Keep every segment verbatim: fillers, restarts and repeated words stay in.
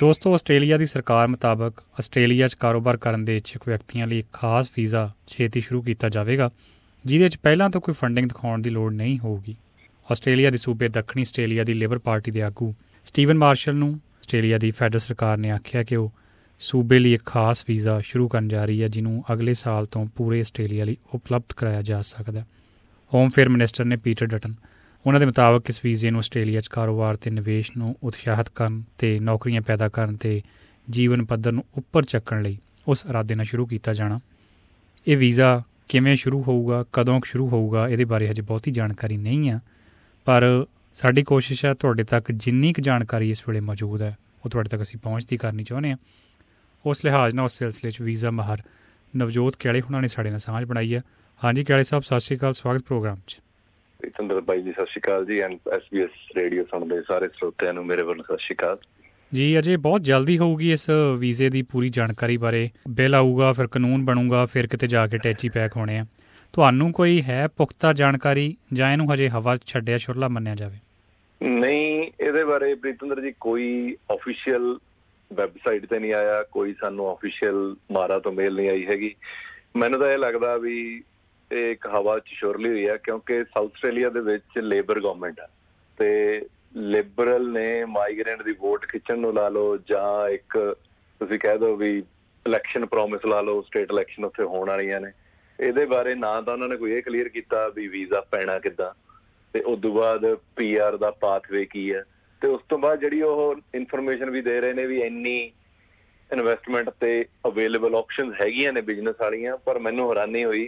ਦੋਸਤੋ, ਆਸਟ੍ਰੇਲੀਆ ਦੀ ਸਰਕਾਰ ਮੁਤਾਬਕ ਆਸਟ੍ਰੇਲੀਆ 'ਚ ਕਾਰੋਬਾਰ ਕਰਨ ਦੇ ਇੱਛੁਕ ਵਿਅਕਤੀਆਂ ਲਈ ਇੱਕ ਖਾਸ ਵੀਜ਼ਾ ਛੇਤੀ ਸ਼ੁਰੂ ਕੀਤਾ ਜਾਵੇਗਾ, ਜਿਹਦੇ 'ਚ ਪਹਿਲਾਂ ਤੋਂ ਕੋਈ ਫੰਡਿੰਗ ਦਿਖਾਉਣ ਦੀ ਲੋੜ ਨਹੀਂ ਹੋਊਗੀ। ਆਸਟ੍ਰੇਲੀਆ ਦੇ ਸੂਬੇ ਦੱਖਣੀ ਆਸਟ੍ਰੇਲੀਆ ਦੀ ਲੇਬਰ ਪਾਰਟੀ ਦੇ ਆਗੂ ਸਟੀਵਨ ਮਾਰਸ਼ਲ ਨੂੰ ਆਸਟ੍ਰੇਲੀਆ ਦੀ ਫੈਡਰਲ ਸਰਕਾਰ ਨੇ ਆਖਿਆ ਕਿ ਉਹ ਸੂਬੇ ਲਈ ਇੱਕ ਖਾਸ ਵੀਜ਼ਾ ਸ਼ੁਰੂ ਕਰਨ ਜਾ ਰਹੀ ਹੈ, ਜਿਹਨੂੰ ਅਗਲੇ ਸਾਲ ਤੋਂ ਪੂਰੇ ਆਸਟ੍ਰੇਲੀਆ ਲਈ ਉਪਲਬਧ ਕਰਾਇਆ ਜਾ ਸਕਦਾ। ਹੋਮ ਅਫੇਅਰ ਮਿਨਿਸਟਰ ਨੇ ਪੀਟਰ ਡਟਨ ਉਹਨਾਂ ਦੇ ਮੁਤਾਬਕ ਇਸ ਵੀਜ਼ੇ ਨੂੰ ਆਸਟ੍ਰੇਲੀਆ 'ਚ ਕਾਰੋਬਾਰ ਅਤੇ ਨਿਵੇਸ਼ ਨੂੰ ਉਤਸ਼ਾਹਿਤ ਕਰਨ ਅਤੇ ਨੌਕਰੀਆਂ ਪੈਦਾ ਕਰਨ ਅਤੇ ਜੀਵਨ ਪੱਧਰ ਨੂੰ ਉੱਪਰ ਚੱਕਣ ਲਈ ਉਸ ਇਰਾਦੇ ਨਾਲ ਸ਼ੁਰੂ ਕੀਤਾ ਜਾਣਾ। ਇਹ ਵੀਜ਼ਾ ਕਿਵੇਂ ਸ਼ੁਰੂ ਹੋਊਗਾ, ਕਦੋਂ ਸ਼ੁਰੂ ਹੋਊਗਾ, ਇਹਦੇ ਬਾਰੇ ਹਜੇ ਬਹੁਤੀ ਜਾਣਕਾਰੀ ਨਹੀਂ ਆ, ਪਰ ਸਾਡੀ ਕੋਸ਼ਿਸ਼ ਹੈ ਤੁਹਾਡੇ ਤੱਕ ਜਿੰਨੀ ਕੁ ਜਾਣਕਾਰੀ ਇਸ ਵੇਲੇ ਮੌਜੂਦ ਹੈ ਉਹ ਤੁਹਾਡੇ ਤੱਕ ਅਸੀਂ ਪਹੁੰਚਦੀ ਕਰਨੀ ਚਾਹੁੰਦੇ ਹਾਂ। ਉਸ ਲਿਹਾਜ਼ ਨਾਲ ਉਸ ਸਿਲਸਿਲੇ 'ਚ ਵੀਜ਼ਾ ਮਾਹਰ ਨਵਜੋਤ ਕਿਆਲੇ ਹੁਣਾਂ ਨੇ ਸਾਡੇ ਨਾਲ ਸਾਂਝ ਬਣਾਈ ਹੈ। ਹਾਂਜੀ ਕਿਆਲੇ ਸਾਹਿਬ, ਸਤਿ ਸ਼੍ਰੀ ਅਕਾਲ, ਸਵਾਗਤ ਪ੍ਰੋਗਰਾਮ 'ਚ। ਚੰਦਰ ਬਾਈ ਜੀ ਸਤਿ ਸ਼੍ਰੀ ਅਕਾਲ ਜੀ, and S B S radio ਸੁਣਦੇ ਸਾਰੇ ਸਰੋਤਿਆਂ ਨੂੰ ਮੇਰੇ ਵੱਲੋਂ ਸਤਿ ਸ਼੍ਰੀ ਅਕਾਲ ਜੀ। ਅਜੇ ਬਹੁਤ ਜਲਦੀ ਹੋਊਗੀ ਇਸ ਵੀਜ਼ੇ ਦੀ ਪੂਰੀ ਜਾਣਕਾਰੀ ਬਾਰੇ। ਬਿੱਲ ਆਊਗਾ, ਫਿਰ ਕਾਨੂੰਨ ਬਣੂਗਾ, ਫਿਰ ਕਿਤੇ ਜਾ ਕੇ ਟੈਚੀ ਪੈਕ ਹੋਣੇ ਆ। ਤੁਹਾਨੂੰ ਕੋਈ ਹੈ ਪੁਖਤਾ ਜਾਣਕਾਰੀ ਜਾਂ ਇਹਨੂੰ ਹਜੇ ਹਵਾ ਛੱਡਿਆ ਸ਼ੁਰਲਾ ਮੰਨਿਆ ਜਾਵੇ? ਨਹੀਂ, ਇਹਦੇ ਬਾਰੇ ਪ੍ਰੀਤਿੰਦਰ ਜੀ ਕੋਈ ਆਫੀਸ਼ੀਅਲ ਵੈਬਸਾਈਟ ਤੇ ਨਹੀਂ ਆਇਆ, ਕੋਈ ਸਾਨੂੰ ਆਫੀਸ਼ੀਅਲ ਮਾਰਾ ਤੋਂ ਮੇਲ ਨਹੀਂ ਆਈ ਹੈਗੀ। ਮੈਨੂੰ ਤਾਂ ਇਹ ਲੱਗਦਾ ਵੀ ਇਹ ਇੱਕ ਹਵਾ 'ਚ ਸ਼ੁਰਲੀ ਹੋਈ ਆ, ਕਿਉਂਕਿ ਸਾਊਥ ਆਸਟ੍ਰੇਲੀਆ ਦੇ ਵਿੱਚ ਲੇਬਰ ਗੌਰਮੈਂਟ ਆ ਤੇ ਲਿਬਰਲ ਨੇ ਮਾਈਗ੍ਰੈਂਟ ਦੀ ਵੋਟ ਖਿੱਚਣ ਨੂੰ ਲਾ ਲਓ, ਜਾਂ ਇੱਕ ਤੁਸੀਂ ਕਹਿ ਦਿਓ ਵੀ ਇਲੈਕਸ਼ਨ ਪ੍ਰੋਮਿਸ ਲਾ ਲਓ, ਸਟੇਟ ਇਲੈਕਸ਼ਨ ਉੱਥੇ ਹੋਣ ਵਾਲੀਆਂ ਨੇ। ਇਹਦੇ ਬਾਰੇ ਨਾ ਤਾਂ ਉਹਨਾਂ ਨੇ ਕੋਈ ਇਹ ਕਲੀਅਰ ਕੀਤਾ ਵੀ ਵੀਜ਼ਾ ਪੈਣਾ ਕਿੱਦਾਂ, ਤੇ ਉਸ ਤੋਂ ਬਾਅਦ ਪੀ ਆਰ ਦਾ ਪਾਥਵੇ ਕੀ ਹੈ, ਤੇ ਉਸ ਤੋਂ ਬਾਅਦ ਜਿਹੜੀ ਉਹ ਇਨਫੋਰਮੇਸ਼ਨ ਵੀ ਦੇ ਰਹੇ ਨੇ ਵੀ ਇੰਨੀ ਇਨਵੈਸਟਮੈਂਟ ਤੇ ਅਵੇਲੇਬਲ ਆਪਸ਼ਨ ਹੈਗੀਆਂ ਨੇ ਬਿਜ਼ਨਸ ਵਾਲੀਆਂ। ਪਰ ਮੈਨੂੰ ਹੈਰਾਨੀ ਹੋਈ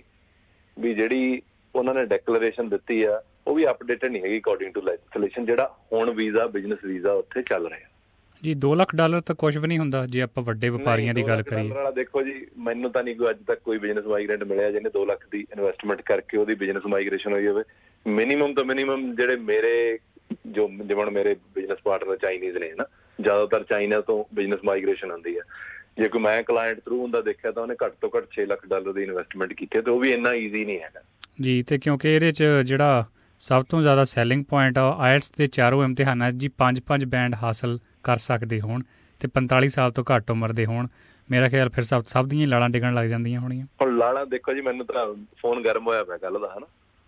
ਵੀ ਜਿਹੜੀ ਉਹਨਾਂ ਨੇ ਡੈਕਲੇਰੇਸ਼ਨ ਦਿੱਤੀ ਆ ਉਹ ਵੀ ਅਪਡੇਟਡ ਨਹੀਂ ਹੈਗੀ ਅਕੋਰਡਿੰਗ ਟੂ ਲੈਜਿਸਲੇਸ਼ਨ, ਜਿਹੜਾ ਹੁਣ ਵੀਜ਼ਾ ਬਿਜ਼ਨਸ ਵੀਜ਼ਾ ਉੱਥੇ ਚੱਲ ਰਿਹਾ ਜੀ। ਦੋ ਲੱਖ ਡਾਲਰ ਤਾਂ ਕੁਝ ਵੀ ਨਹੀਂ ਹੁੰਦਾ ਜੇ ਆਪਾਂ ਵੱਡੇ ਵਪਾਰੀਆਂ ਦੀ ਗੱਲ ਕਰੀਏ। ਦੇਖੋ ਜੀ, ਮੈਨੂੰ ਤਾਂ ਨਹੀਂ ਕੋਈ ਅੱਜ ਤੱਕ ਕੋਈ ਬਿਜ਼ਨਸ ਮਾਈਗ੍ਰੈਂਟ ਮਿਲਿਆ ਜਿਹਨੇ ਦੋ ਲੱਖ ਦੀ ਇਨਵੈਸਟਮੈਂਟ ਕਰਕੇ ਉਹਦੀ ਬਿਜ਼ਨਸ ਮਾਈਗ੍ਰੇਸ਼ਨ ਹੋਈ ਹੋਵੇ। ਮਿਨੀਮਮ ਤੋਂ ਮਿਨੀਮਮ ਜਿਹੜੇ ਮੇਰੇ ਜੋ ਜਿਵੇਂ ਮੇਰੇ ਬਿਜ਼ਨਸ ਪਾਰਟਨਰ ਚਾਈਨੀਜ਼ ਨੇ ਨਾ, ਜ਼ਿਆਦਾਤਰ ਚਾਈਨਾ ਤੋਂ ਬਿਜ਼ਨਸ ਮਾਈਗ੍ਰੇਸ਼ਨ ਹੁੰਦੀ ਹੈ। ਜੇ ਕੋਈ ਮੈਂ ਕਲਾਇੰਟ ਥਰੂ ਹੁੰਦਾ ਦੇਖਿਆ ਤਾਂ ਉਹਨੇ ਘੱਟ ਤੋਂ ਘੱਟ ਛੇ ਲੱਖ ਡਾਲਰ ਦੀ ਇਨਵੈਸਟਮੈਂਟ ਕੀਤੀ, ਤੇ ਉਹ ਵੀ ਇੰਨਾ ਈਜ਼ੀ ਨਹੀਂ ਹੈਗਾ ਜੀ। ਤੇ ਕਿਉਂਕਿ ਇਹਦੇ 'ਚ ਜਿਹੜਾ ਸਭ ਤੋਂ ਜ਼ਿਆਦਾ ਸੈਲਿੰਗ ਪੁਆਇੰਟ ਆ, ਆਇਲਟਸ ਦੇ ਚਾਰੋਂ ਇਮਤਿਹਾਨਾਂ ਜੀ ਪੰਜ ਪੰਜ ਬੈਂਡ ਹਾਸਲ ਕਰ ਸਕਦੇ ਹੋਣ ਤੇ ਪੰਤਾਲੀ ਸਾਲ ਤੋਂ ਘੱਟ ਉਮਰ ਦੇ ਹੋਣ, ਮੇਰਾ ਖਿਆਲ ਫਿਰ ਸਭ ਸਭ ਦੀਆਂ ਲਾਲਾਂ ਡਿੱਗਣ ਲੱਗ ਜਾਂਦੀਆਂ ਹੋਣੀਆਂ। ਹੁਣ ਲਾਲਾਂ ਦੇਖੋ ਜੀ, ਮੈਨੂੰ ਤਾਂ ਫੋਨ ਗਰਮ ਹੋਇਆ ਪਿਆ ਕੱਲ ਦਾ, ਹਨਾ।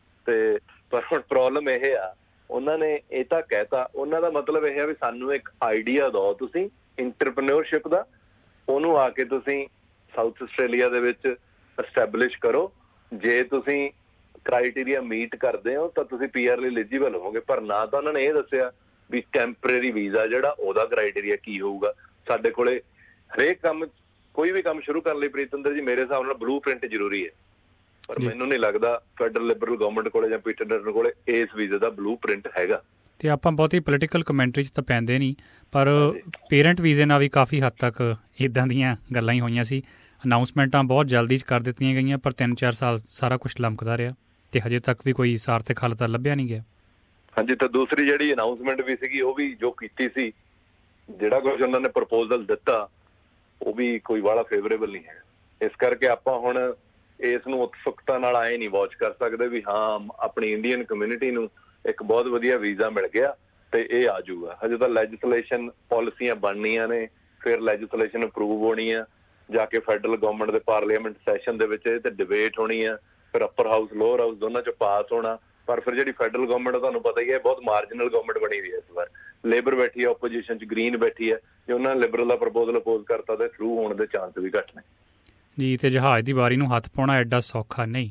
ਤੇ ਪਰ ਹੁਣ ਪ੍ਰੋਬਲਮ ਇਹ ਆ, ਉਹਨਾਂ ਨੇ ਇਹ ਤਾਂ ਕਹਿਤਾ, ਉਹਨਾਂ ਦਾ ਮਤਲਬ ਇਹ ਆ ਵੀ ਸਾਨੂੰ ਇੱਕ ਆਈਡੀਆ ਦਿਓ ਤੁਸੀਂ ਇੰਟਰਪ੍ਰੈਨਿਓਰਸ਼ਿਪ ਦਾ, ਉਹਨੂੰ ਆ ਕੇ ਤੁਸੀਂ ਸਾਊਥ ਆਸਟ੍ਰੇਲੀਆ ਦੇ ਵਿੱਚ ਐਸਟੈਬਲਿਸ਼ ਕਰੋ। ਜੇ ਤੁਸੀਂ ਕ੍ਰਾਈਟੇਰੀਆ ਮੀਟ ਕਰਦੇ ਹੋ ਤਾਂ ਤੁਸੀਂ ਪੀ ਆਰ ਲਈ ਐਲੀਜੀਬਲ ਹੋਵੋਗੇ। ਪਰ ਨਾ ਤਾਂ ਉਹਨਾਂ ਨੇ ਇਹ ਦੱਸਿਆ ਵੀ ਟੈਂਪਰੇਰੀ ਵੀਜ਼ਾ ਜਿਹੜਾ ਉਹਦਾ ਕ੍ਰਾਈਟੇਰੀਆ ਕੀ ਹੋਊਗਾ। ਸਾਡੇ ਕੋਲੇ ਹਰੇਕ ਕੰਮ, ਕੋਈ ਵੀ ਕੰਮ ਸ਼ੁਰੂ ਕਰਨ ਲਈ ਪ੍ਰੀਤਿੰਦਰ ਜੀ ਮੇਰੇ ਹਿਸਾਬ ਨਾਲ ਬਲੂ ਪ੍ਰਿੰਟ ਜ਼ਰੂਰੀ ਹੈ, ਪਰ ਮੈਨੂੰ ਨਹੀਂ ਲੱਗਦਾ ਫੈਡਰਲ ਲਿਬਰਲ ਗਵਰਨਮੈਂਟ ਕੋਲੇ ਜਾਂ ਪੀਟਰ ਡਟਨ ਕੋਲੇ ਇਸ ਵੀਜ਼ੇ ਦਾ ਬਲੂ ਪ੍ਰਿੰਟ ਹੈਗਾ। ਤੇ ਆਪਾਂ ਬਹੁਤੀ ਪੋਲੀਟੀਕਲ ਕਮੈਂਟਰੀ 'ਚ ਤਾਂ ਪੈਂਦੇ ਨਹੀਂ, ਪਰ ਪੇਰੈਂਟ ਵੀਜ਼ੇ ਨਾਲ ਵੀ ਕਾਫੀ ਹੱਦ ਤੱਕ ਇੱਦਾਂ ਦੀਆਂ ਗੱਲਾਂ ਹੀ ਹੋਈਆਂ ਸੀ। ਅਨਾਊਂਸਮੈਂਟਾਂ ਬਹੁਤ ਜਲਦੀ 'ਚ ਕਰ ਦਿੱਤੀਆਂ ਗਈਆਂ, ਪਰ ਤਿੰਨ ਚਾਰ ਸਾਲ ਸਾਰਾ ਕੁਛ ਲਮਕਦਾ ਰਿਹਾ ਤੇ ਹਜੇ ਤੱਕ ਵੀ ਕੋਈ ਸਾਰਥਕ ਹੱਲ ਤਾਂ ਲੱਭਿਆ ਨਹੀਂ ਗਿਆ। ਹਾਂਜੀ, ਤਾਂ ਦੂਸਰੀ ਜਿਹੜੀ ਅਨਾਊਂਸਮੈਂਟ ਵੀ ਸੀਗੀ ਉਹ ਵੀ ਜੋ ਕੀਤੀ ਸੀ, ਜਿਹੜਾ ਕੁਝ ਉਹਨਾਂ ਨੇ ਪ੍ਰਪੋਜ਼ਲ ਦਿੱਤਾ ਉਹ ਵੀ ਕੋਈ ਵਾਲਾ ਫੇਵਰੇਬਲ ਨਹੀਂ ਹੈ। ਇਸ ਕਰਕੇ ਆਪਾਂ ਹੁਣ ਇਸ ਨੂੰ ਉਤਸੁਕਤਾ ਨਾਲ ਆਏ ਨਹੀਂ ਵਾਚ ਕਰ ਸਕਦੇ ਵੀ ਹਾਂ ਆਪਣੀ ਇੰਡੀਅਨ ਕਮਿਊਨਿਟੀ ਨੂੰ ਇੱਕ ਬਹੁਤ ਵਧੀਆ ਵੀਜ਼ਾ ਮਿਲ ਗਿਆ ਤੇ ਇਹ ਆ ਜਾਊਗਾ। ਹਜੇ ਤਾਂ ਲੈਜਿਸਲੇਸ਼ਨ ਪਾਲਿਸੀਆਂ ਬਣਨੀਆਂ ਨੇ, ਫਿਰ ਲੈਜਿਸਲੇਸ਼ਨ ਅਪਰੂਵ ਹੋਣੀ ਆ, ਜਾ ਕੇ ਫੈਡਰਲ ਗਵਰਨਮੈਂਟ ਦੇ ਪਾਰਲੀਮੈਂਟ ਸੈਸ਼ਨ ਦੇ ਵਿੱਚ ਇਹ ਤੇ ਡਿਬੇਟ ਹੋਣੀ ਆ, ਫਿਰ ਅੱਪਰ ਹਾਊਸ ਲੋਅਰ ਹਾਊਸ ਦੋਨਾਂ 'ਚ ਪਾਸ ਹੋਣਾ। ਪਰ ਫਿਰ ਜਿਹੜੀ ਫੈਡਰਲ ਗਵਰਨਮੈਂਟ ਤੁਹਾਨੂੰ ਪਤਾ ਹੀ ਹੈ ਬਹੁਤ ਮਾਰਜਨਲ ਗਵਰਨਮੈਂਟ ਬਣੀ ਹੋਈ ਹੈ। ਇਸ ਵਾਰ ਲੇਬਰ ਬੈਠੀ ਹੈ ਓਪੋਜੀਸ਼ਨ 'ਚ, ਗ੍ਰੀਨ ਬੈਠੀ ਹੈ। ਜੇ ਉਹਨਾਂ ਨੇ ਲਿਬਰਲ ਦਾ ਪ੍ਰਪੋਜ਼ਲ ਅਪੋਜ਼ ਕਰਤਾ ਤੇ ਥਰੂ ਹੋਣ ਦੇ ਚਾਂਸ ਵੀ ਘੱਟ ਨੇ ਜੀ। ਤੇ ਜਹਾਜ਼ ਦੀ ਵਾਰੀ ਨੂੰ ਹੱਥ ਪਾਉਣਾ ਐਡਾ ਸੌਖਾ ਨਹੀਂ,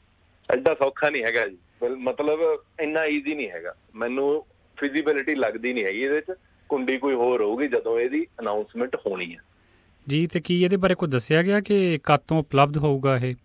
ਐਡਾ ਸੌਖਾ ਨਹੀਂ ਹੈਗਾ ਜੀ। ਮਤਲਬ ਇੰਨਾ ਈਜ਼ੀ ਨਹੀਂ ਹੈਗਾ, ਮੈਨੂੰ ਫਿਜ਼ੀਬਿਲਿਟੀ ਲੱਗਦੀ ਨਹੀਂ ਹੈਗੀ ਇਹਦੇ 'ਚ। ਕੁੰਡੀ ਕੋਈ ਹੋਰ ਹੋਊਗੀ ਜਦੋਂ ਇਹਦੀ ਅਨਾਊਂਸਮੈਂਟ ਹੋਣੀ ਹੈ ਜੀ। ਤੇ ਕੀ ਇਹਦੇ ਬਾਰੇ ਕੁਝ ਦੱਸਿਆ ਗਿਆ ਕਿ ਕਦ ਤੋਂ ਉਪਲਬਧ ਹੋਊਗਾ ਇਹ?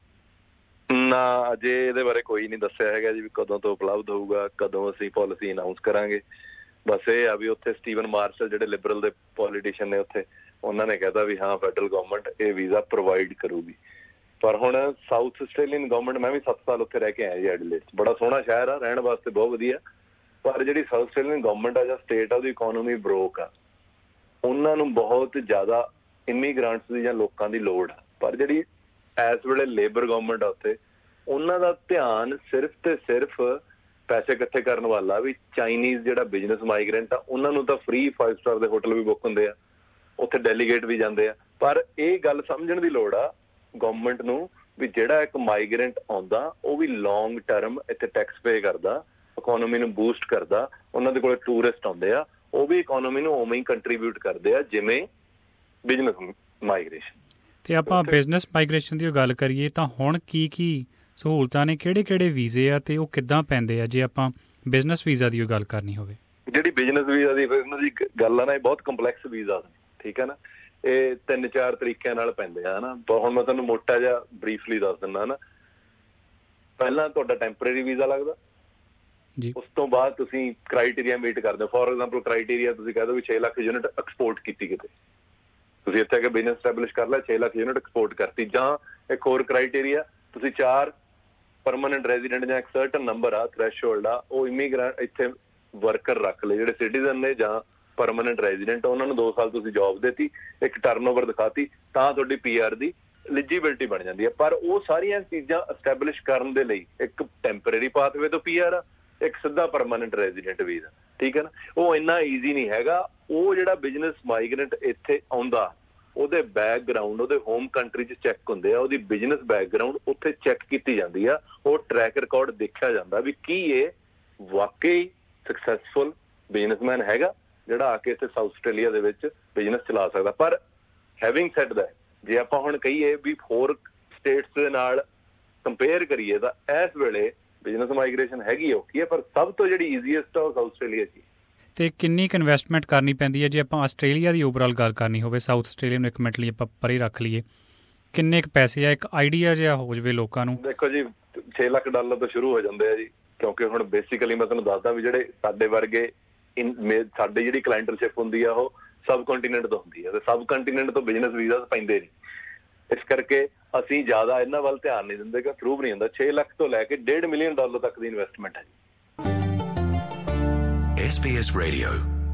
ਨਾ, ਅਜੇ ਇਹਦੇ ਬਾਰੇ ਕੋਈ ਨਹੀਂ ਦੱਸਿਆ ਹੈਗਾ ਜੀ ਵੀ ਕਦੋਂ ਤੋਂ ਉਪਲਬਧ ਹੋਊਗਾ, ਕਦੋਂ ਅਸੀਂ ਪਾਲਿਸੀ ਅਨਾਊਂਸ ਕਰਾਂਗੇ। ਬਸ ਇਹ ਆ ਵੀ ਉੱਥੇ ਸਟੀਵਨ ਮਾਰਸ਼ਲ ਜਿਹੜੇ ਲਿਬਰਲ ਦੇ ਪੋਲੀਟੀਸ਼ੀਅਨ ਨੇ ਉੱਥੇ, ਉਹਨਾਂ ਨੇ ਕਹਿਤਾ ਵੀ ਹਾਂ ਫੈਡਰਲ ਗਵਰਨਮੈਂਟ ਇਹ ਵੀਜ਼ਾ ਪ੍ਰੋਵਾਈਡ ਕਰੂਗੀ। ਪਰ ਹੁਣ ਸਾਊਥ ਆਸਟ੍ਰੇਲੀਅਨ ਗਵਰਨਮੈਂਟ, ਮੈਂ ਵੀ ਸੱਤ ਸਾਲ ਉੱਥੇ ਰਹਿ ਕੇ ਆਇਆ ਜੀ ਐਡੀਲੇਡ, ਬੜਾ ਸੋਹਣਾ ਸ਼ਹਿਰ ਆ, ਰਹਿਣ ਵਾਸਤੇ ਬਹੁਤ ਵਧੀਆ। ਪਰ ਜਿਹੜੀ ਸਾਊਥ ਆਸਟ੍ਰੇਲੀਅਨ ਗਵਰਨਮੈਂਟ ਆ ਜਾਂ ਸਟੇਟ ਆ, ਉਹਦੀ ਇਕੋਨਮੀ ਬਰੋਕ ਆ, ਉਹਨਾਂ ਨੂੰ ਬਹੁਤ ਜ਼ਿਆਦਾ ਇਮੀਗ੍ਰੈਂਟਸ ਦੀ ਜਾਂ ਲੋਕਾਂ ਦੀ ਲੋੜ ਆ। ਪਰ ਜਿਹੜੀ ਇਸ ਵੇਲੇ ਲੇਬਰ ਗਵਰਨਮੈਂਟ ਆ ਉੱਥੇ, ਉਹਨਾਂ ਦਾ ਧਿਆਨ ਸਿਰਫ ਤੇ ਸਿਰਫ ਪੈਸੇ ਇਕੱਠੇ ਕਰਨ ਵਾਲਾ ਵੀ ਚਾਈਨੀਜ਼ ਜਿਹੜਾ ਬਿਜ਼ਨਸ ਮਾਈਗ੍ਰੈਂਟ ਆ ਉਹਨਾਂ ਨੂੰ ਤਾਂ ਫ੍ਰੀ ਫਾਈਵ ਸਟਾਰ ਦੇ ਹੋਟਲ ਵੀ ਬੁੱਕ ਹੁੰਦੇ ਆ, ਉੱਥੇ ਡੈਲੀਗੇਟ ਵੀ ਜਾਂਦੇ ਆ। ਪਰ ਇਹ ਗੱਲ ਸਮਝਣ ਦੀ ਲੋੜ ਆ ਗਵਰਨਮੈਂਟ ਨੂੰ ਵੀ ਜਿਹੜਾ ਇੱਕ ਮਾਈਗ੍ਰੈਂਟ ਆਉਂਦਾ ਉਹ ਵੀ ਲੌਂਗ ਟਰਮ ਇੱਥੇ ਟੈਕਸ ਪੇ ਕਰਦਾ, ਇਕੋਨਮੀ ਨੂੰ ਬੂਸਟ ਕਰਦਾ, ਉਹਨਾਂ ਦੇ ਕੋਲ ਟੂਰਿਸਟ ਆਉਂਦੇ ਆ, ਉਹ ਵੀ ਇਕੋਨਮੀ ਨੂੰ ਉਵੇਂ ਹੀ ਕੰਟਰੀਬਿਊਟ ਕਰਦੇ ਆ ਜਿਵੇਂ ਬਿਜ਼ਨਸ ਮਾਈਗ੍ਰੇਸ਼ਨ। ਤੇ ਆਪਾਂ ਬਿਜ਼ਨਸ ਮਾਈਗ੍ਰੇਸ਼ਨ ਦੀ ਗੱਲ ਕਰੀਏ ਤਾਂ ਹੁਣ ਕੀ ਕੀ ਸਹੂਲਤਾਂ ਨੇ, ਕਿਹੜੇ ਕਿਹੜੇ ਵੀਜ਼ੇ ਆ ਤੇ ਉਹ ਕਿੱਦਾਂ ਪੈਂਦੇ ਆ ਜੇ ਆਪਾਂ ਬਿਜ਼ਨਸ ਵੀਜ਼ਾ ਦੀ ਗੱਲ ਕਰਨੀ ਹੋਵੇ? ਜਿਹੜੀ ਬਿਜ਼ਨਸ ਵੀਜ਼ਾ ਦੀ ਇਹਨਾਂ ਦੀ ਗੱਲ ਆ ਨਾ, ਇਹ ਬਹੁਤ ਕੰਪਲੈਕਸ ਵੀਜ਼ਾ ਨੇ, ਠੀਕ ਹੈ ਨਾ। ਇਹ ਤਿੰਨ ਚਾਰ ਤਰੀਕਿਆਂ ਨਾਲ ਪੈਂਦੇ ਆ ਹਨਾ। ਹੁਣ ਮੈਂ ਤੁਹਾਨੂੰ ਮੋਟਾ ਜਿਹਾ ਬਰੀਫਲੀ ਦੱਸ ਦਿੰਦਾ ਨਾ। ਪਹਿਲਾਂ ਤੁਹਾਡਾ ਟੈਂਪਰੇਰੀ ਵੀਜ਼ਾ ਲੱਗਦਾ, ਉਸ ਤੋਂ ਬਾਅਦ ਤੁਸੀਂ ਕ੍ਰਾਈਟੇਰੀਆ ਮੀਟ ਕਰਦੇ ਹੋ। ਫੋਰ ਐਗਜ਼ਾਮਪਲ ਕ੍ਰਾਈਟੇਰੀਆ ਤੁਸੀਂ ਕਹਿ ਦਿਓ ਵੀ ਛੇ ਲੱਖ ਯੂਨਿਟ ਐਕਸਪੋਰਟ ਕੀਤੀ, ਕਿਤੇ ਤੁਸੀਂ ਇੱਥੇ ਆ ਕੇ ਬਿਜ਼ਨਸ ਸਟੈਬਲਿਸ਼ ਕਰ ਲਿਆ, ਛੇ ਲੱਖ ਯੂਨਿਟ ਐਕਸਪੋਰਟ ਕਰਤੀ। ਜਾਂ ਇੱਕ ਹੋਰ ਕ੍ਰਾਈਟੇਰੀਆ, ਤੁਸੀਂ ਚਾਰ ਪਰਮਾਨੈਂਟ ਰੈਜ਼ੀਡੈਂਟ ਜਾਂ ਇੱਕ ਸਰਟਨ ਨੰਬਰ ਆ ਥ੍ਰੈਸ਼ਹੋਲਡ ਆ ਉਹ ਇਮੀਗ੍ਰੈਂਟ ਇੱਥੇ ਵਰਕਰ ਰੱਖ ਲਏ ਜਿਹੜੇ ਸਿਟੀਜ਼ਨ ਨੇ ਜਾਂ ਪਰਮਾਨੈਂਟ ਰੈਜ਼ੀਡੈਂਟ, ਉਹਨਾਂ ਨੂੰ ਦੋ ਸਾਲ ਤੁਸੀਂ ਜੌਬ ਦੇਤੀ, ਇੱਕ ਟਰਨਓਵਰ ਦਿਖਾਤੀ, ਤਾਂ ਤੁਹਾਡੀ ਪੀ ਆਰ ਦੀ ਐਲੀਜੀਬਿਲਿਟੀ ਬਣ ਜਾਂਦੀ ਹੈ। ਪਰ ਉਹ ਸਾਰੀਆਂ ਚੀਜ਼ਾਂ ਐਸਟੈਬਲਿਸ਼ ਕਰਨ ਦੇ ਲਈ ਇੱਕ ਟੈਂਪਰੇਰੀ ਪਾਥਵੇ ਤੋਂ ਪੀ ਆਰ ਆ, ਇੱਕ ਸਿੱਧਾ ਪਰਮਾਨੈਂਟ ਰੈਜ਼ੀਡੈਂਟ ਵੀਜ਼ਾ, ਠੀਕ ਹੈ ਨਾ। ਉਹ ਇੰਨਾ ਈਜ਼ੀ ਨਹੀਂ ਹੈਗਾ। ਉਹ ਜਿਹੜਾ ਬਿਜ਼ਨਸ ਮਾਈਗ੍ਰੈਂਟ ਇੱਥੇ ਆਉਂਦਾ ਉਹਦੇ ਬੈਕਗਰਾਊਂਡ ਉਹਦੇ ਹੋਮ ਕੰਟਰੀ 'ਚ ਚੈੱਕ ਹੁੰਦੇ ਆ, ਉਹਦੀ ਬਿਜ਼ਨਸ ਬੈਕਗਰਾਊਂਡ ਉੱਥੇ ਚੈੱਕ ਕੀਤੀ ਜਾਂਦੀ ਆ, ਉਹ ਟਰੈਕ ਰਿਕਾਰਡ ਦੇਖਿਆ ਜਾਂਦਾ ਵੀ ਕੀ ਇਹ ਵਾਕਈ ਸਕਸੈਸਫੁਲ ਬਿਜ਼ਨਸਮੈਨ ਹੈਗਾ ਜਿਹੜਾ ਆ ਕੇ ਇੱਥੇ ਸਾਊਥ ਆਸਟ੍ਰੇਲੀਆ ਦੇ ਵਿੱਚ ਬਿਜ਼ਨਸ ਚਲਾ ਸਕਦਾ। ਪਰ ਹੈਵਿੰਗ ਸੈਡ ਦੈਟ, ਜੇ ਆਪਾਂ ਹੁਣ ਕਹੀਏ ਵੀ ਹੋਰ ਸਟੇਟਸ ਦੇ ਨਾਲ ਕੰਪੇਅਰ ਕਰੀਏ ਤਾਂ ਇਸ ਵੇਲੇ ਬਿਜ਼ਨਸ ਮਾਈਗ੍ਰੇਸ਼ਨ ਹੈਗੀ ਔਖੀ ਹੈ, ਪਰ ਸਭ ਤੋਂ ਜਿਹੜੀ ਈਜ਼ੀਐਸਟ ਆ ਉਹ ਸਾਊਥ ਆਸਟ੍ਰੇਲੀਆ 'ਚ। ਤੇ ਕਿੰਨੀ ਕੁ ਇਨਵੈਸਟਮੈਂਟ ਕਰਨੀ ਪੈਂਦੀ ਹੈ ਜੇ ਆਪਾਂ ਆਸਟ੍ਰੇਲੀਆ ਦੀ ਓਵਰਆਲ ਗੱਲ ਕਰਨੀ ਹੋਵੇ? ਸਾਊਥ ਆਸਟ੍ਰੇਲੀਆ ਨੂੰ ਇੱਕ ਮਿੰਟ ਲਈ ਆਪਾਂ ਪਰੇ ਰੱਖ ਲਈਏ, ਕਿੰਨੇ ਕੁ ਪੈਸੇ ਆ, ਇੱਕ ਆਈਡੀਆ ਜਿਹਾ ਹੋ ਜਾਵੇ ਲੋਕਾਂ ਨੂੰ? ਦੇਖੋ ਜੀ, ਛੇ ਲੱਖ ਡਾਲਰ ਤੋਂ ਸ਼ੁਰੂ ਹੋ ਜਾਂਦੇ ਆ ਜੀ, ਕਿਉਂਕਿ ਹੁਣ ਬੇਸਿਕਲੀ ਮੈਂ ਤੁਹਾਨੂੰ ਦੱਸਦਾ ਵੀ ਜਿਹੜੇ ਸਾਡੇ ਵਰਗੇ ਸਾਡੀ ਜਿਹੜੀ ਕਲਾਇੰਟਲਸ਼ਿਪ ਹੁੰਦੀ ਆ ਉਹ ਸਬ ਕੰਟੀਨੈਂਟ ਤੋਂ ਹੁੰਦੀ ਹੈ, ਤੇ ਸਬ ਕੰਟੀਨੈਂਟ ਤੋਂ ਬਿਜ਼ਨਸ ਵੀਜ਼ਾ ਪੈਂਦੇ ਨਹੀਂ। ਇਸ ਕਰਕੇ ਅਸੀਂ ਜ਼ਿਆਦਾ ਇਹਨਾਂ ਵੱਲ ਧਿਆਨ ਨਹੀਂ ਦਿੰਦੇ ਕਿ ਅਪਰੂਵ ਨਹੀਂ ਹੁੰਦਾ। ਛੇ ਲੱਖ ਤੋਂ ਲੈ ਕੇ ਡੇਢ ਮਿਲੀਅਨ ਡਾਲਰ ਤੱਕ ਦੀ ਇਨਵੈਸਟਮੈਂਟ ਹੈ ਐਸ ਬੀ ਐਸ ਰੇਡੀਓ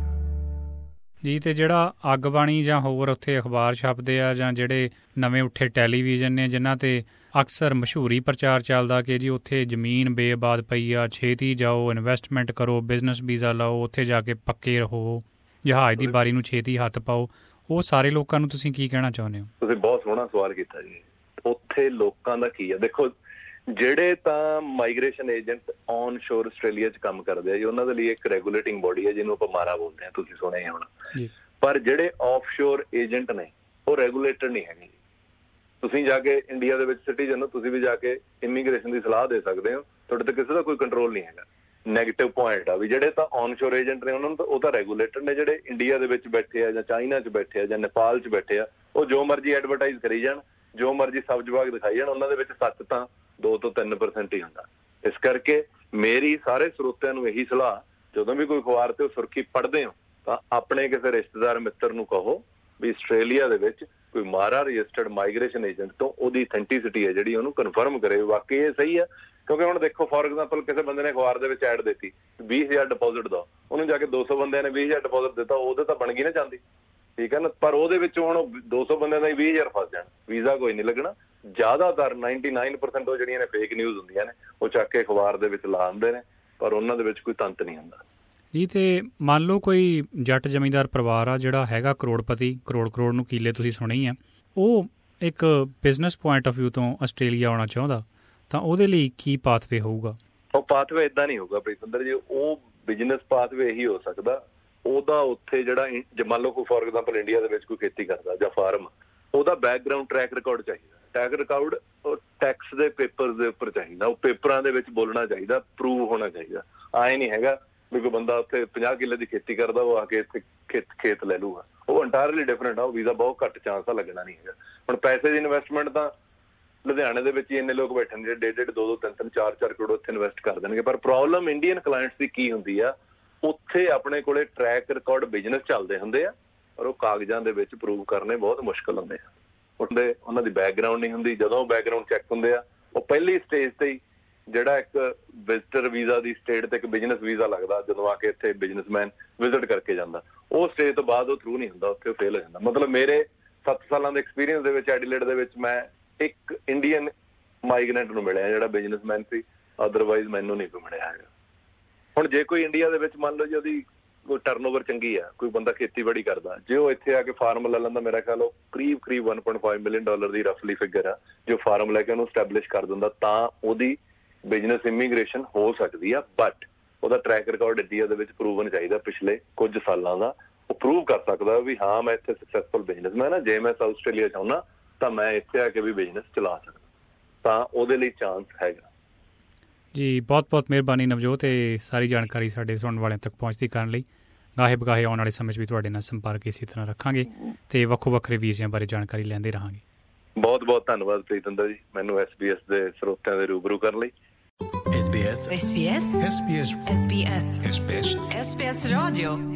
ਜੀ। ਤੇ ਜਿਹੜਾ ਅੱਗਬਾਣੀ ਜਾਂ ਹੋਰ ਉੱਥੇ ਅਖਬਾਰ ਛਪਦੇ ਆ ਜਾਂ ਜਿਹੜੇ ਨਵੇਂ ਉੱਠੇ ਟੈਲੀਵਿਜ਼ਨ ਨੇ ਜਿਨ੍ਹਾਂ ਤੇ ਅਕਸਰ ਮਸ਼ਹੂਰੀ ਪ੍ਰਚਾਰ ਚੱਲਦਾ ਕਿ ਜੀ ਉੱਥੇ ਜ਼ਮੀਨ ਬੇਆਬਾਦ ਪਈ ਆ, ਛੇਤੀ ਜਾਓ, ਇਨਵੈਸਟਮੈਂਟ ਕਰੋ, ਬਿਜ਼ਨਸ ਵੀਜ਼ਾ ਲਓ, ਉੱਥੇ ਜਾ ਕੇ ਪੱਕੇ ਰਹੋ, ਜਹਾਜ਼ ਦੀ ਬਾਰੀ ਨੂੰ ਛੇਤੀ ਹੱਥ ਪਾਓ, ਉਹ ਸਾਰੇ ਲੋਕਾਂ ਨੂੰ ਤੁਸੀਂ ਕੀ ਕਹਿਣਾ ਚਾਹੁੰਦੇ ਹੋ? ਤੁਸੀਂ ਬਹੁਤ ਸੋਹਣਾ ਸਵਾਲ ਕੀਤਾ ਜੀ। ਉੱਥੇ ਲੋਕਾਂ ਦਾ ਕੀ ਆ? ਦੇਖੋ, ਜਿਹੜੇ ਤਾਂ migration agent on shore Australia 'ਚ ਕੰਮ ਕਰਦੇ ਆ ਜੀ, ਉਹਨਾਂ ਦੇ ਲਈ ਇੱਕ ਰੈਗੂਲੇਟਿੰਗ ਬੋਡੀ ਹੈ ਜਿਹਨੂੰ ਆਪਾਂ ਮਾਰਾ ਬੋਲਦੇ ਹਾਂ, ਤੁਸੀਂ ਸੁਣਿਆ ਹੀ ਹੋਣਾ। ਪਰ ਜਿਹੜੇ ਆਫ ਸ਼ੋਰ ਏਜੰਟ ਨੇ ਉਹ ਰੈਗੂਲੇਟਡ ਨਹੀਂ ਹੈਗੇ। ਤੁਸੀਂ ਜਾ ਕੇ ਇੰਡੀਆ ਦੇ ਵਿੱਚ ਸਿਟੀਜ਼ਨ ਹੋ, ਤੁਸੀਂ ਵੀ ਜਾ ਕੇ ਇਮੀਗ੍ਰੇਸ਼ਨ ਦੀ ਸਲਾਹ ਦੇ ਸਕਦੇ ਹੋ, ਤੁਹਾਡੇ ਤੇ ਕਿਸੇ ਦਾ ਕੋਈ ਕੰਟਰੋਲ ਨਹੀਂ ਹੈਗਾ। ਨੈਗੇਟਿਵ ਪੁਆਇੰਟ ਆ ਵੀ ਜਿਹੜੇ ਤਾਂ ਔਨ ਸ਼ੋਰ ਏਜੰਟ ਨੇ ਉਹਨਾਂ ਨੂੰ ਤਾਂ ਉਹ ਤਾਂ ਰੈਗੂਲੇਟਡ ਨੇ। ਜਿਹੜੇ ਇੰਡੀਆ ਦੇ ਵਿੱਚ ਬੈਠੇ ਆ ਜਾਂ ਚਾਈਨਾ 'ਚ ਬੈਠੇ ਆ ਜਾਂ ਨੇਪਾਲ 'ਚ ਬੈਠੇ ਆ, ਉਹ ਜੋ ਮਰਜ਼ੀ ਐਡਵਰਟਾਈਜ਼ ਕਰੀ ਜਾਣ, ਜੋ ਮਰਜ਼ੀ ਸਬ ਜਵਾਬ ਦਿਖਾਈ ਜਾਣ, ਉਹਨਾਂ ਦੇ ਵਿੱਚ ਸੱਚ ਤਾਂ ਦੋ ਤੋਂ ਤਿੰਨ ਪਰਸੈਂਟ ਹੀ ਹੁੰਦਾ। ਇਸ ਕਰਕੇ ਮੇਰੀ ਸਾਰੇ ਸਰੋਤਿਆਂ ਨੂੰ ਇਹੀ ਸਲਾਹ, ਜਦੋਂ ਵੀ ਕੋਈ ਅਖਬਾਰ ਤੇ ਉਹ ਸੁਰਖੀ ਪੜ੍ਹਦੇ ਹੋ ਤਾਂ ਆਪਣੇ ਕਿਸੇ ਰਿਸ਼ਤੇਦਾਰ ਮਿੱਤਰ ਨੂੰ ਕਹੋ ਵੀ ਆਸਟ੍ਰੇਲੀਆ ਦੇ ਵਿੱਚ ਕੋਈ ਮਾਰਾ ਰਜਿਸਟਰਡ ਮਾਈਗ੍ਰੇਸ਼ਨ ਏਜੰਟ ਤੋਂ ਉਹਦੀ ਅਥੈਂਟਿਸਿਟੀ ਹੈ ਜਿਹੜੀ ਉਹਨੂੰ ਕਨਫਰਮ ਕਰੇ ਵਾਕਈ ਇਹ ਸਹੀ ਆ। ਕਿਉਂਕਿ ਹੁਣ ਦੇਖੋ, ਫੋਰ ਐਗਜ਼ਾਮਪਲ ਕਿਸੇ ਬੰਦੇ ਨੇ ਅਖਬਾਰ ਦੇ ਵਿੱਚ ਐਡ ਦਿੱਤੀ ਵੀਹ ਹਜ਼ਾਰ ਡਿਪੋਜ਼ਿਟ ਦਾ, ਉਹਨੂੰ ਜਾ ਕੇ ਦੋ ਸੌ ਬੰਦਿਆਂ ਨੇ ਵੀਹ ਹਜ਼ਾਰ ਡਿਪੋਜ਼ਿਟ ਦਿੱਤਾ, ਉਹਦੇ ਤਾਂ ਬਣ ਗਈ ਨਾ ਜਾਂਦੀ, ਠੀਕ ਹੈ ਨਾ। ਪਰ ਉਹਦੇ ਵਿੱਚ ਹੁਣ ਦੋ ਸੌ ਬੰਦਿਆਂ ਦਾ ਹੀ ਵੀਹ ਹਜ਼ਾਰ ਫਸ ਜਾਣ, ਵੀਜ਼ਾ ਕੋਈ ਨਹੀਂ ਲੱਗਣਾ। ਜ਼ਿਆਦਾਤਰ ਨਾਈਨਟੀ ਨਾਈਨ ਪਰਸੈਂਟ ਉਹ ਜਿਹੜੀਆਂ ਨੇ ਫੇਕ ਨਿਊਜ਼ ਹੁੰਦੀਆਂ ਨੇ ਉਹ ਚੱਕ ਕੇ ਅਖਬਾਰ ਦੇ ਵਿੱਚ ਲਾ ਦਿੰਦੇ ਨੇ, ਪਰ ਉਹਨਾਂ ਦੇ ਵਿੱਚ ਕੋਈ ਤੰਤ ਨਹੀਂ ਹੁੰਦਾ ਜੀ। ਤੇ ਮੰਨ ਲਓ ਕੋਈ ਜੱਟ ਜ਼ਮੀਂਦਾਰ ਪਰਿਵਾਰ ਆ ਜਿਹੜਾ ਹੈਗਾ ਕਰੋੜਪਤੀ, ਕਰੋੜ ਕਰੋੜ ਨੂੰ ਕੀਲੇ ਤੁਸੀਂ ਸੁਣੇ ਹੀ ਆ, ਉਹ ਇੱਕ ਬਿਜ਼ਨਸ ਪੁਆਇੰਟ ਆਫ ਵਿਊ ਤੋਂ ਆਸਟ੍ਰੇਲੀਆ ਆਉਣਾ ਚਾਹੁੰਦਾ, ਤਾਂ ਉਹਦੇ ਲਈ ਕੀ ਪਾਥਵੇ ਹੋਊਗਾ? ਉਹ ਪਾਥਵੇ ਇੱਦਾਂ ਨਹੀਂ ਹੋਊਗਾ ਪ੍ਰੀਤਿੰਦਰ ਜੀ। ਉਹ ਬਿਜ਼ਨਸ ਪਾਥਵੇ ਇਹੀ ਹੋ ਸਕਦਾ, ਉਹਦਾ ਉੱਥੇ ਜਿਹੜਾ ਜੇ ਮੰਨ ਲਓ ਕੋਈ ਫੋਰ ਐਗਜ਼ਾਮਪਲ ਇੰਡੀਆ ਦੇ ਵਿੱਚ ਕੋਈ ਖੇਤੀ ਕਰਦਾ ਜਾਂ ਫਾਰਮ, ਉਹਦਾ ਬੈਕਗਰਾਊਂਡ ਟਰੈਕ ਰਿਕਾਰਡ ਚਾਹੀਦਾ। ਟਰੈਕ ਰਿਕਾਰਡ ਟੈਕਸ ਦੇ ਪੇਪਰ ਦੇ ਉੱਪਰ ਚਾਹੀਦਾ, ਉਹ ਪੇਪਰਾਂ ਦੇ ਵਿੱਚ ਬੋਲਣਾ ਚਾਹੀਦਾ, ਪ੍ਰੂਵ ਹੋਣਾ ਚਾਹੀਦਾ। ਆਏ ਨਹੀਂ ਹੈਗਾ ਵੀ ਕੋਈ ਬੰਦਾ ਉੱਥੇ ਪੰਜਾਹ ਕਿੱਲੇ ਦੀ ਖੇਤੀ ਕਰਦਾ ਉਹ ਆ ਕੇ ਇੱਥੇ ਖੇਤ ਖੇਤ ਲੈ ਲੂਗਾ, ਉਹ ਇੰਟਾਇਰਲੀ ਡਿਫਰੈਂਟ ਆ। ਉਹ ਵੀਜ਼ਾ ਬਹੁਤ ਘੱਟ ਚਾਂਸ ਆ, ਲੱਗਣਾ ਨਹੀਂ ਹੈਗਾ। ਹੁਣ ਪੈਸੇ ਦੀ ਇਨਵੈਸਟਮੈਂਟ ਤਾਂ ਲੁਧਿਆਣੇ ਦੇ ਵਿੱਚ ਹੀ ਇੰਨੇ ਲੋਕ ਬੈਠੇ ਨੇ ਜਿਹੜੇ ਡੇਢ ਡੇਢ ਦੋ ਦੋ ਤਿੰਨ ਤਿੰਨ ਚਾਰ ਚਾਰ ਕਰੋੜ ਉੱਥੇ ਇਨਵੈਸਟ ਕਰ ਦੇਣਗੇ। ਪਰ ਪ੍ਰੋਬਲਮ ਇੰਡੀਅਨ ਕਲਾਇੰਟਸ ਦੀ ਕੀ ਹੁੰਦੀ ਆ, ਉੱਥੇ ਆਪਣੇ ਕੋਲੇ ਟਰੈਕ ਰਿਕਾਰਡ ਬਿਜ਼ਨਸ ਚੱਲਦੇ ਹੁੰਦੇ ਆ, ਪਰ ਉਹ ਕਾਗਜ਼ਾਂ ਦੇ ਵਿੱਚ ਪ੍ਰੂਵ ਕਰਨੇ ਬਹੁਤ ਮੁਸ਼ਕਲ ਹੁੰਦੇ ਆ। ਉਹਦੇ ਉਹਨਾਂ ਦੀ ਬੈਕਗਰਾਊਂਡ ਨਹੀਂ ਹੁੰਦੀ। ਜਦੋਂ ਬੈਕਗਰਾਊਂਡ ਚੈੱਕ ਹੁੰਦੇ ਆ, ਉਹ ਪਹਿਲੀ ਸਟੇਜ ਤੇ ਹੀ ਜਿਹੜਾ ਇੱਕ ਵਿਜ਼ਟਰ ਵੀਜ਼ਾ ਦੀ ਸਟੇਟ ਤੇ ਇੱਕ ਬਿਜ਼ਨਸ ਵੀਜ਼ਾ ਲੱਗਦਾ, ਜਦੋਂ ਆ ਕੇ ਇੱਥੇ ਬਿਜ਼ਨਸਮੈਨ ਵਿਜ਼ਿਟ ਕਰਕੇ ਜਾਂਦਾ, ਉਹ ਸਟੇਜ ਤੋਂ ਬਾਅਦ ਉਹ ਥਰੂ ਨਹੀਂ ਹੁੰਦਾ, ਉੱਥੇ ਉਹ ਫੇਲ ਹੋ ਜਾਂਦਾ। ਮਤਲਬ ਮੇਰੇ ਸੱਤ ਸਾਲਾਂ ਦੇ ਐਕਸਪੀਰੀਅੰਸ ਦੇ ਵਿੱਚ ਐਡੀਲੇਡ ਦੇ ਵਿੱਚ ਮੈਂ ਇੱਕ ਇੰਡੀਅਨ ਮਾਈਗ੍ਰੈਂਟ ਨੂੰ ਮਿਲਿਆ ਜਿਹੜਾ ਬਿਜ਼ਨਸਮੈਨ ਸੀ, ਅਦਰਵਾਈਜ਼ ਮੈਨੂੰ ਨਹੀਂ ਕੋਈ ਮਿਲਿਆ ਹੈਗਾ। ਹੁਣ ਜੇ ਕੋਈ ਇੰਡੀਆ ਦੇ ਵਿੱਚ ਮੰਨ ਲਓ ਜੀ ਉਹਦੀ ਟਰਨਓਵਰ ਚੰਗੀ ਆ, ਕੋਈ ਬੰਦਾ ਖੇਤੀਬਾੜੀ ਕਰਦਾ, ਜੇ ਉਹ ਇੱਥੇ ਆ ਕੇ ਫਾਰਮ ਲੈ ਲੈਂਦਾ, ਮੇਰਾ ਖਿਆਲ ਉਹ ਕਰੀਬ ਕਰੀਬ ਇੱਕ ਪੁਆਇੰਟ ਪੰਜ ਮਿਲੀਅਨ ਡਾਲਰ ਦੀ ਰਫਲੀ ਫਿਗਰ ਆ, ਜੋ ਫਾਰਮ ਲੈ ਕੇ ਉਹਨੂੰ ਸਟੈਬਲਿਸ਼ ਕਰ ਦਿੰਦਾ, ਤਾਂ ਉਹਦੀ ਬਿਜ਼ਨਸ ਇਮੀਗ੍ਰੇਸ਼ਨ ਹੋ ਸਕਦੀ ਆ। ਬਟ ਉਹਦਾ ਟਰੈਕ ਰਿਕਾਰਡ ਇੰਡੀਆ ਦੇ ਵਿੱਚ ਪ੍ਰੂਵਨ ਚਾਹੀਦਾ ਪਿਛਲੇ ਕੁਝ ਸਾਲਾਂ ਦਾ। ਉਹ ਪ੍ਰੂਵ ਕਰ ਸਕਦਾ ਵੀ ਹਾਂ ਮੈਂ ਇੱਥੇ ਸਕਸੈਸਫੁਲ ਬਿਜ਼ਨਸਮੈਨ ਆ, ਜੇ ਮੈਂ ਸਾਊਥ ਆਸਟ੍ਰੇਲੀਆ ਚਾਹੁੰਦਾ ਤਾਂ ਮੈਂ ਇੱਥੇ ਆ ਕੇ ਵੀ ਬਿਜ਼ਨਸ ਚਲਾ ਸਕਦਾ, ਤਾਂ ਉਹਦੇ ਲਈ ਚਾਂਸ ਹੈਗਾ। ਜੀ ਬਹੁਤ ਬਹੁਤ ਮਿਹਰਬਾਨੀ ਨਵਜੋਤ, ਇਹ ਸਾਰੀ ਜਾਣਕਾਰੀ ਸਾਡੇ ਸੁਣਨ ਵਾਲਿਆਂ ਤੱਕ ਪਹੁੰਚਦੀ ਕਰਨ ਲਈ। ਗਾਹੇ ਬਗਾਹੇ ਆਉਣ ਵਾਲੇ ਸਮੇਂ 'ਚ ਵੀ ਤੁਹਾਡੇ ਨਾਲ ਸੰਪਰਕ ਇਸੇ ਤਰ੍ਹਾਂ ਰੱਖਾਂਗੇ ਅਤੇ ਵੱਖੋ ਵੱਖਰੇ ਵੀਜ਼ਿਆਂ ਬਾਰੇ ਜਾਣਕਾਰੀ ਲੈਂਦੇ ਰਹਾਂਗੇ। ਬਹੁਤ ਬਹੁਤ ਧੰਨਵਾਦ ਪ੍ਰੀਤਿੰਦਰ ਜੀ, ਮੈਨੂੰ ਐਸ ਬੀ ਐਸ ਦੇ ਸਰੋਤਿਆਂ ਦੇ ਰੂਬਰੂ ਕਰਨ ਲਈ। S B S S B S S B S S B S S B S S B S Radio